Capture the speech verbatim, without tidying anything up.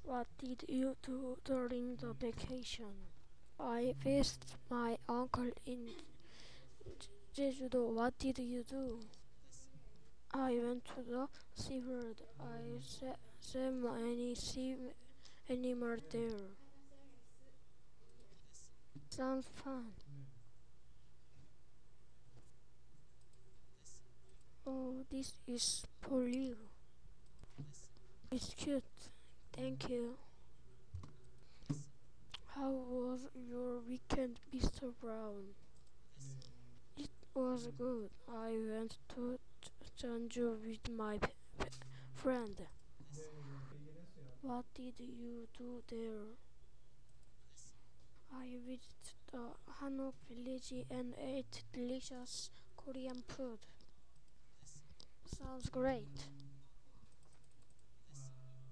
What did you do during the vacation? I visited my uncle in Jeju-do. What did you do? I went to the seaworld. I saw, saw many sea animals there. Sounds fun. Oh, this is for you. It's cute. Thank you. How was your weekend, mister Brown? It was good. I went to Jeonju with my p- p- friend. What did you do there? I visited the Hanok village and ate delicious Korean food. Sounds great.